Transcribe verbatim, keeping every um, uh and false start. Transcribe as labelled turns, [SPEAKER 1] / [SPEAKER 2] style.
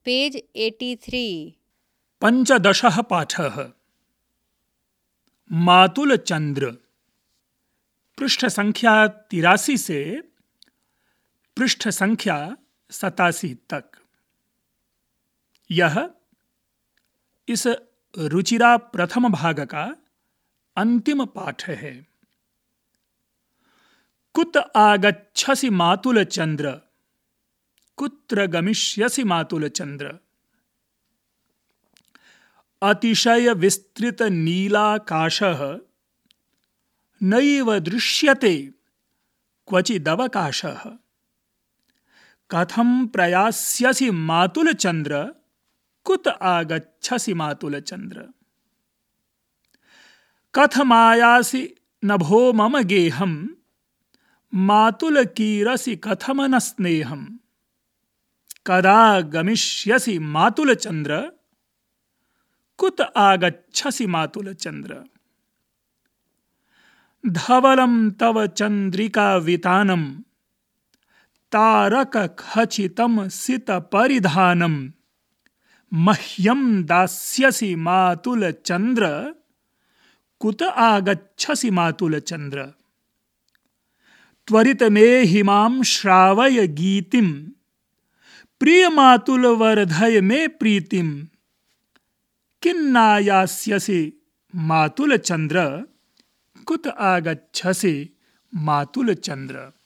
[SPEAKER 1] Page तिरासी।
[SPEAKER 2] पञ्चदशः पाठः। मातुलचंद्र। पृष्ठ संख्या तिरासी से पृष्ठ संख्या सतासी तक। यह इस रुचिरा प्रथम भाग का अंतिम पाठ है। कुत आगच्छसि मातुलचंद्र, कुत्र गमिष्यसि मातुलचंद्र। अतिशय विस्तृत नीलाकाशः नैव दृश्यते क्वचिदवकाशः। कथं प्रयास्यसि मातुलचंद्र, कुत आगच्छसि मातुलचंद्र। कथमायासि नभो मम गेहं, मातुलकीरसि कथम न स्नेहम्। कदा गमिष्यसि मातुलचंद्र, कुत आगच्छसि मातुलचंद्र। धवलं तव चंद्रिकावितानं, तारकखचितं सितपरिधानं। मह्यं दास्यसि मातुलचंद्र, कुत आगच्छसि मातुलचंद्र। त्वरित मे हिमां श्रावय गीतिं, प्रिय मातुल वर्धय मे प्रीतिं। किन्नायास्यसि मातुलचंद्र, कुत आगच्छसि मातुलचंद्र।